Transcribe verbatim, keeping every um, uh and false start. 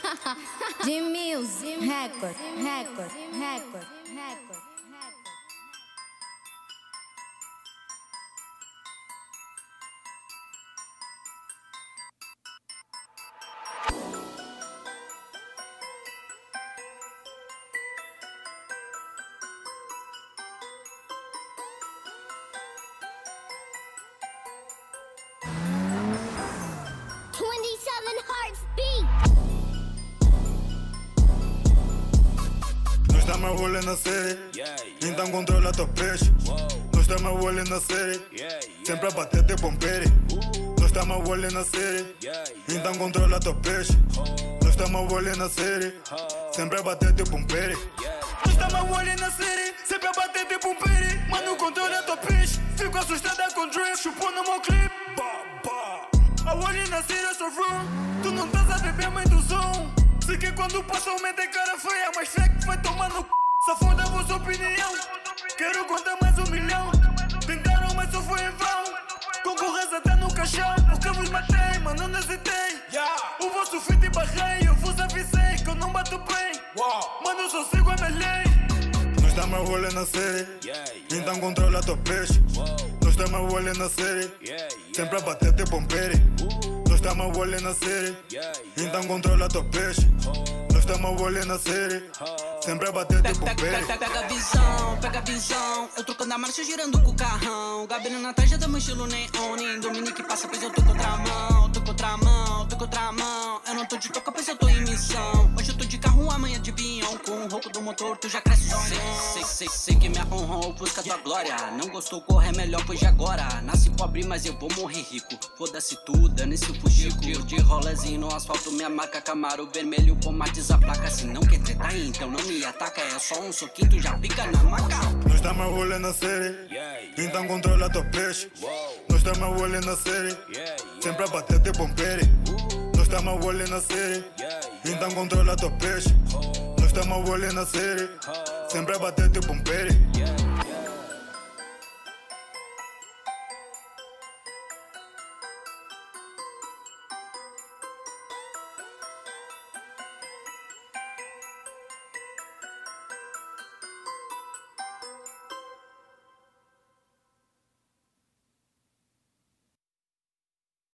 De Music Record, Record, Record, Record. twenty-seven Hearts Beat. Nós estamos rolando na série, então controla teu peixe. Nós estamos rolando na série, sempre a bater teu pompere. Nós estamos rolando na série, então controla teu peixe. Nós estamos rolando na série, sempre a bater teu pompere. Nós estamos rolando na série, sempre a bater teu pompere. Mano, controla teu peixe. Fico assustada com Dre, chupou no meu clipe. A olho na série, eu sou wrong. Tu não estás a beber muito som. Sei que quando passa o mente cara feia, mas fake vai tomar no c... Só foda a vossa opinião. Quero contar mais um milhão. Tentaram, mas só foi em vão. Concorrência tá no caixão. Porque eu vos matei, mano, não hesitei. O vosso feito e barrei. Eu vos avisei que eu não bato bem. Mano, eu só sigo a minha lei. Nós estamos rolando na série, então controla teu peixe. Nós estamos rolando na série, sempre a bater teu pompere. Nós estamos rolando na série, então controla teu peixe. Nós estamos rolando na série, sempre a bater teu pompere. Pega a visão, pega a visão. Eu trocando a marcha, girando com o carrão. Gabriel na tarja, dá meu estilo neon. Dominique passa, pois eu tô contramão. Tô contramão, tô contramão. Eu não tô de toca, pois eu tô em missão. Hoje eu tô de carro, amanhã de pinhão. Com o rouco do motor, tu já cresce o sei, sei, sei, sei que minha honra busca tua glória. Não gostou, corre melhor, pois de agora. Nasci pobre, mas eu vou morrer rico. Foda-se tudo, dane-se o fuxico. Tiro de rolezinho no asfalto, minha marca Camaro vermelho, comates a placa. Se não quer tretar, então não me ataca. É só um soquinho, tu já pica na maca. Nós estamos rolando na série, então controla teu peixe. Nós estamos rolando na série, sempre a bater teu pompere. Nós estamos rolando na série, então controla teu peixe. Nós estamos rolando na série, sempre a bater teu pompere.